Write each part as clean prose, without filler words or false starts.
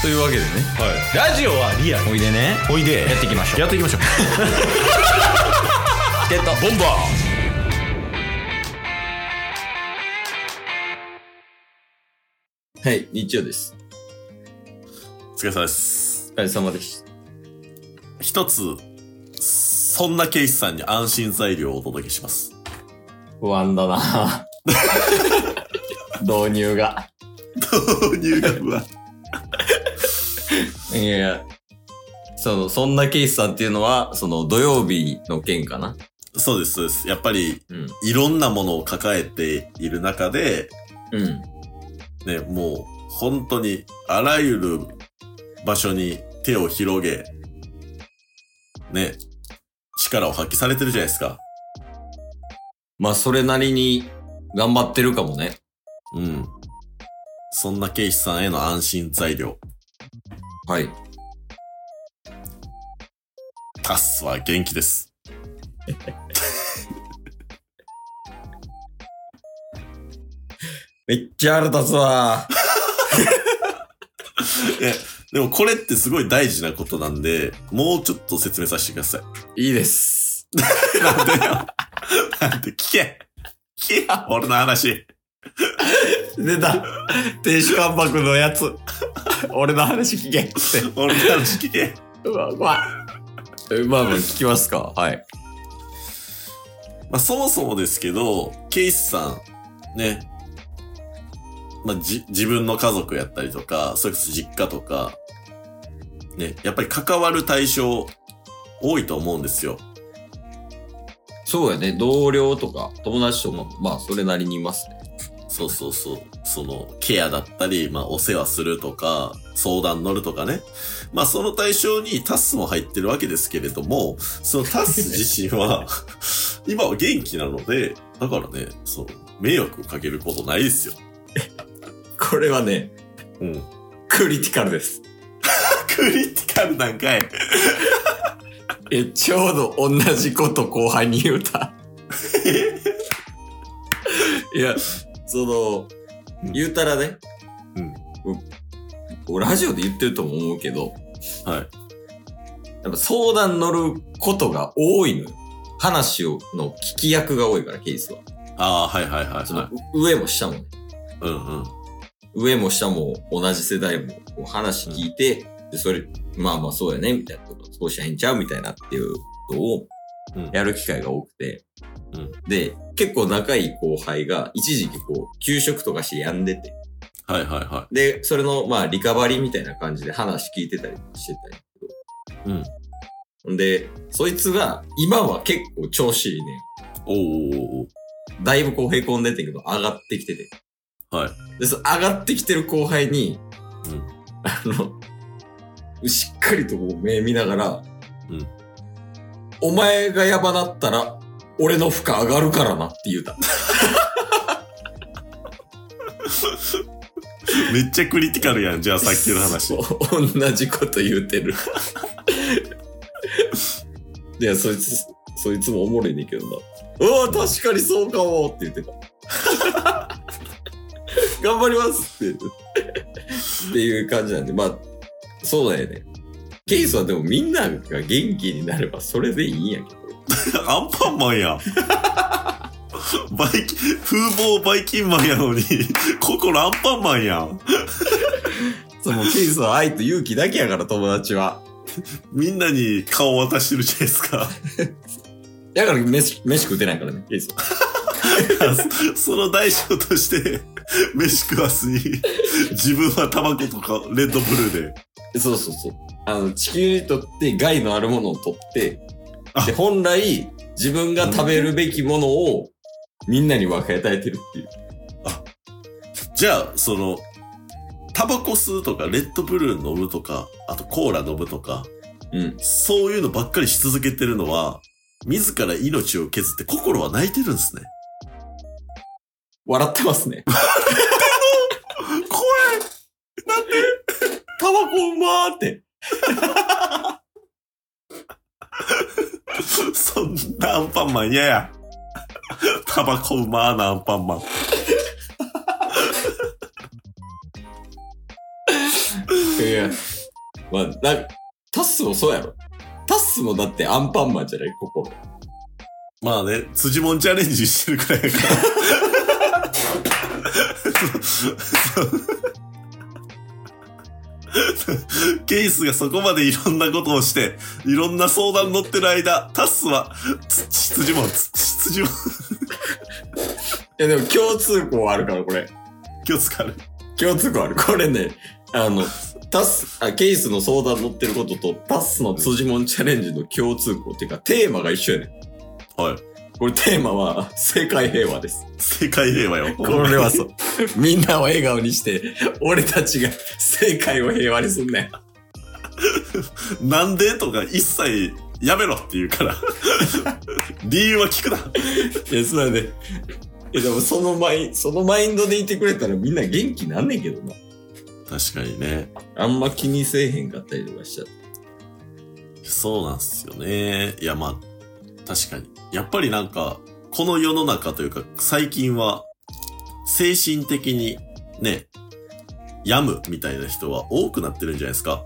というわけでね、 ラジオはリアル。 おいでね、 おいで。 やっていきましょう。 やっていきましょう。 チケットボンバー。はい、日曜です。 お疲れ様です。 お疲れ様でした。 一つ、そんなケイスさんに安心材料をお届けします。 不安だな導入が不安。 いや、そんなケイスさんっていうのは、土曜日の件かな。 そうです、そうです。やっぱり、いろんなものを抱えている中で、ね、もう、本当に、あらゆる場所に手を広げ、ね、力を発揮されてるじゃないですか。 まあ、それなりに頑張ってるかもね。 そんなケイスさんへの安心材料。 はい。 タスは元気です。 めっちゃ腹立つわでもこれってすごい大事なことなんで、もうちょっと説明させてください。 いいです。 なんでよ。なんで聞け俺の話。 出た。亭主関白のやつ。俺の話聞けって。 俺の話聞け。 まあ聞きますか。はい。 まあそもそもですけど、ケイスさん、ね。まあ自分の家族やったりとか、それこそ実家とか、ね。やっぱり関わる対象多いと思うんですよ。 そうやね。同僚とか友達とも、まあそれなりにいますね。 そう。そのケアだったり、まあお世話するとか、相談乗るとかね。まあその対象にタスも入ってるわけですけれども、そのタス自身は、今は元気なので、だからね、迷惑かけることないですよ。 これはね、クリティカルです。 クリティカルなんかい。 ちょうど同じこと後輩に言うた。いや、言うたらね、ラジオで言ってるとも思うけど、 はい。 やっぱ相談乗ることが多いのよ。話の聞き役が多いから、ケースは。 ああ、はい。 上も下もね。上も下も同じ世代も話聞いて、で、それ、まあそうやね、みたいなこと、そうしゃへんちゃうみたいなっていうことをやる機会が多くて、で、結構仲いい後輩が一時期休職とかして病んでて、で、それのリカバリーみたいな感じで話聞いてたりしてたんやけど、で、そいつが今は結構調子いいね。だいぶへこんでてんけど上がってきてて。で、上がってきてる後輩に、しっかりと目見ながら、お前がやばなったら、俺の負荷上がるからなって言うた。 めっちゃクリティカルやん、じゃあさっきの話。 同じこと言うてる。いや、そいつもおもろいねんけどな。確かにそうかもって言ってた。頑張りますっていう感じなんで、そうだよね。ケイスはでもみんなが元気になればそれでいいんやけど。 アンパンマンや。風貌バイキンマンやのに、心アンパンマンやん。 ケイスは愛と勇気だけやから、友達は。 みんなに顔渡してるじゃないですか。 だから飯食うてないからね、ケイスは。 その代償として、飯食わずに、自分はタバコとかレッドブルーで。 そう。地球にとって害のあるものを取って、で、本来、自分が食べるべきものを、みんなに分け与えてるっていう。 じゃあ、タバコ吸うとか、レッドブルー飲むとか、あとコーラ飲むとか、そういうのばっかりし続けてるのは、自ら命を削って心は泣いてるんですね。 笑ってますね。 これなんでタバコうまーって。 そんなアンパンマン嫌や。タバコうまーなアンパンマン。 いや、まあ、タッスもそうやろ。タッスもだってアンパンマンじゃない、心。 まあね、辻もんチャレンジしてるくらいやから。ケイスがそこまでいろんなことをして、いろんな相談乗ってる間、タッスは、辻もん。いや、でも共通項あるから、これ。 共通項ある。 共通項ある。これね、ケイスの相談乗ってることと、タッスの辻もんチャレンジの共通項っていうか、テーマが一緒やねん。 はい。 これテーマは、世界平和です。 世界平和よ。 これはそう。みんなを笑顔にして、俺たちが世界を平和にすんねん。なんでとか一切やめろって言うから。理由は聞くな。 いや、そうだね。でもそのマインドでいてくれたらみんな元気なんねんけどな。 確かにね。 あんま気にせえへんかったりとかしちゃって。 そうなんすよね。いや、まあ、確かに。やっぱりなんか、この世の中というか、最近は、精神的にね、病むみたいな人は多くなってるんじゃないですか。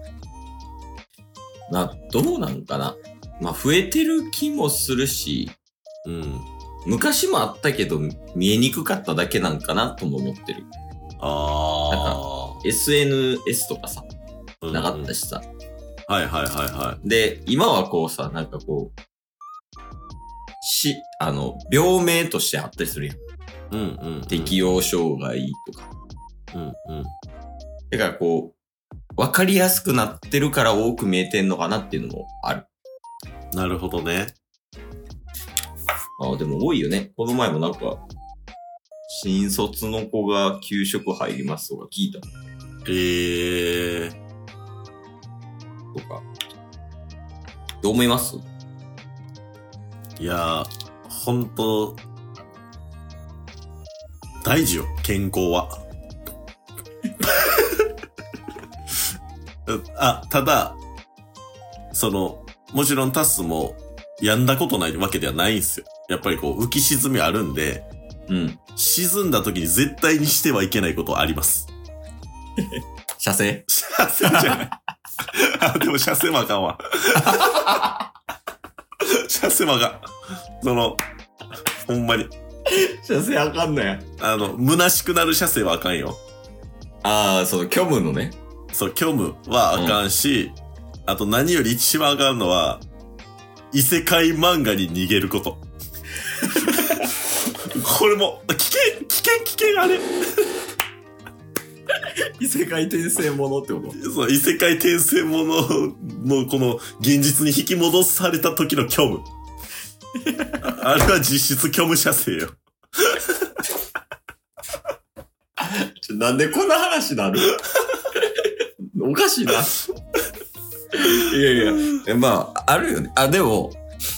どうなんかな。まあ、増えてる気もするし、 うん。 昔もあったけど、見えにくかっただけなんかなとも思ってる。なんか、SNS とかさ、なかったしさ。 はいはいはいはい。 で、今はこうさ、なんかこう、病名としてあったりするやん。 うんうん、うん。 適応障害とか。 うんうん。 だからこう、わかりやすくなってるから多く見えてんのかなっていうのもある。 なるほどね。 でも多いよね。この前もなんか、新卒の子が給食入りますとか聞いた。とか。どう思います？ いやー、ほんと、大事よ、健康は。ただ、もちろんタスも、病んだことないわけではないんですよ。やっぱりこう、浮き沈みあるんで、 うん。 沈んだ時に絶対にしてはいけないことあります。 射精じゃない。でも射精もあかんわ。射精もあかん。ほんまに。 射精あかんのや。 虚しくなる射精はあかんよ。 虚無のね。 そう、虚無はあかんし、あと何より一番あかんのは、異世界漫画に逃げること。これも、危険、あれ。 異世界転生ものってこと？ そう、異世界転生もののこの現実に引き戻された時の虚無。あれは実質虚無射精よ。 なんでこんな話なる？おかしいな。いや、まあ、あるよね。でも、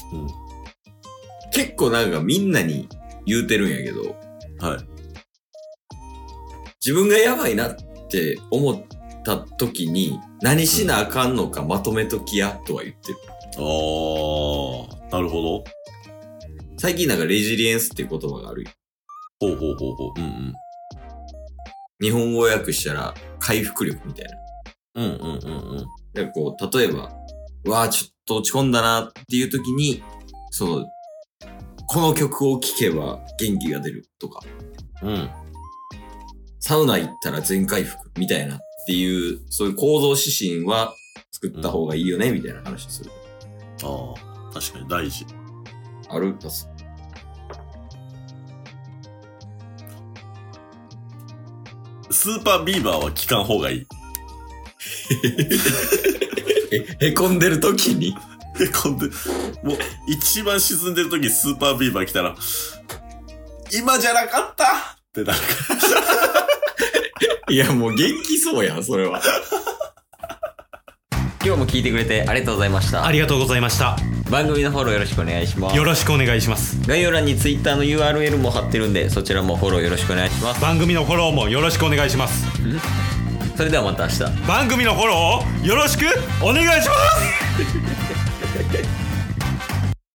結構なんかみんなに言うてるんやけど、 はい。 自分がやばいなって思った時に何しなあかんのかまとめときやとは言ってる。 なるほど。 最近なんかレジリエンスっていう言葉があるよ。 ほう。うんうん。 日本語訳したら回復力みたいな。でこう、例えば、ちょっと落ち込んだなっていう時に、この曲を聴けば元気が出るとか。 うん。 サウナ行ったら全回復みたいなっていう、そういう行動指針は作った方がいいよね、みたいな話する。 確かに大事。 ある？タス。 スーパービーバーは聞かん方がいい。 へこんでる時にもう一番沈んでる時にスーパービーバー来たら、今じゃなかったってなるから。 いや、もう元気そうやん、それは。今日も聞いてくれてありがとうございました。 ありがとうございました。 番組のフォローよろしくお願いします。 よろしくお願いします。 概要欄に Twitter の URL も貼ってるんで、そちらもフォローよろしくお願いします。 番組のフォローもよろしくお願いします。 それではまた明日。 番組のフォローをよろしくお願いします。